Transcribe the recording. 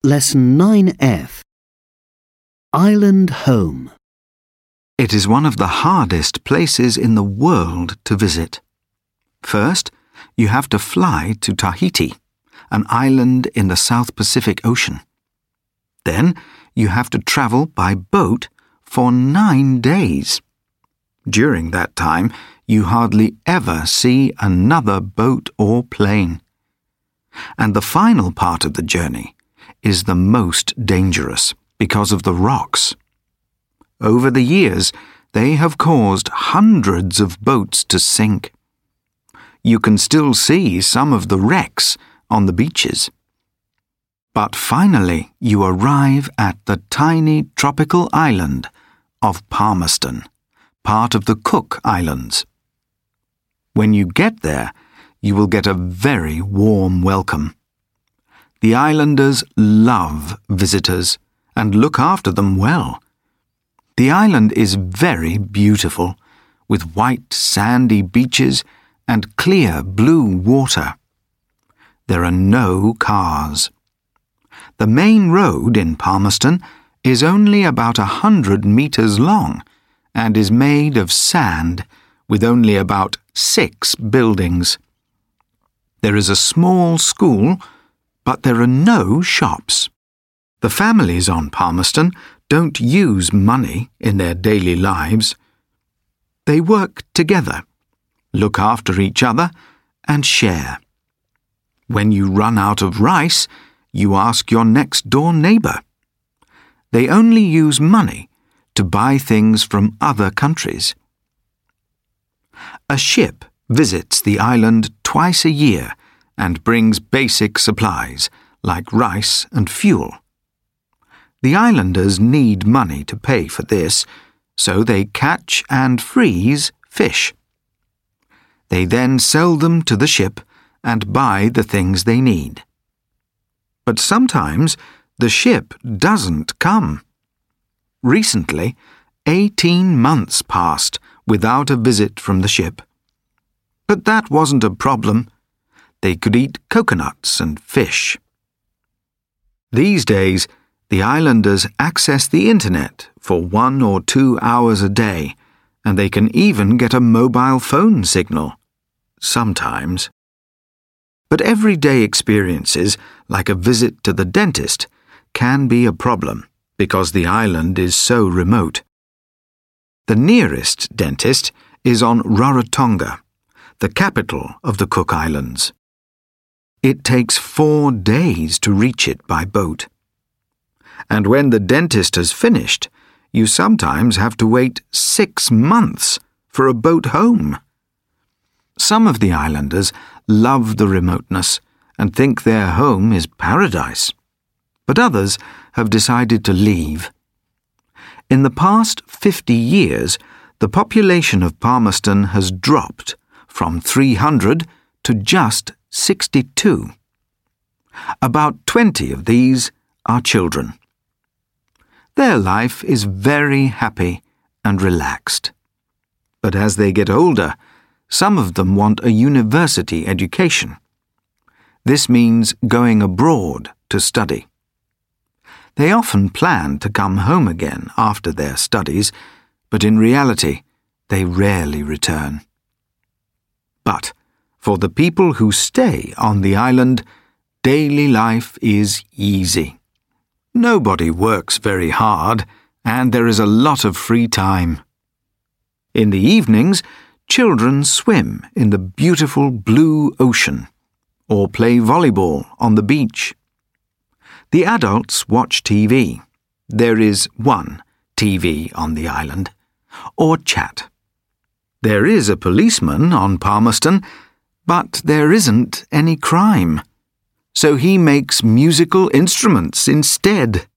Lesson 9F. Island Home. It is one of the hardest places in the world to visit. First, you have to fly to Tahiti, an island in the South Pacific Ocean. Then, you have to travel by boat for 9 days. During that time, you hardly ever see another boat or plane. And the final part of the journey is the most dangerous because of the rocks. Over the years, they have caused hundreds of boats to sink. You can still see some of the wrecks on the beaches. But finally, you arrive at the tiny tropical island of Palmerston, part of the Cook Islands. When you get there, you will get a very warm welcome. The islanders love visitors and look after them well. The island is very beautiful, with white sandy beaches and clear blue water. There are no cars. The main road in Palmerston is only about 100 meters long and is made of sand with only about 6 buildings. There is a small school, but there are no shops. The families on Palmerston don't use money in their daily lives. They work together, look after each other, and share. When you run out of rice, you ask your next-door neighbor. They only use money to buy things from other countries. A ship visits the island twice a year and brings basic supplies like rice and fuel. The islanders need money to pay for this, so they catch and freeze fish. They then sell them to the ship and buy the things they need. But sometimes the ship doesn't come. Recently, 18 months passed without a visit from the ship. But that wasn't a problem. They could eat coconuts and fish. These days, the islanders access the internet for 1 or 2 hours a day, and they can even get a mobile phone signal. Sometimes. But everyday experiences, like a visit to the dentist, can be a problem because the island is so remote. The nearest dentist is on Rarotonga, the capital of the Cook Islands. It takes 4 days to reach it by boat. And when the dentist has finished, you sometimes have to wait 6 months for a boat home. Some of the islanders love the remoteness and think their home is paradise, but others have decided to leave. In the past 50 years, the population of Palmerston has dropped from 300 to just 62. About 20 of these are children. Their life is very happy and relaxed. But as they get older, some of them want a university education. This means going abroad to study. They often plan to come home again after their studies, but in reality, they rarely return. But for the people who stay on the island, daily life is easy. Nobody works very hard, and there is a lot of free time. In the evenings, children swim in the beautiful blue ocean or play volleyball on the beach. The adults watch TV. There is one TV on the island, or chat. There is a policeman on Palmerston, but there isn't any crime. So he makes musical instruments instead.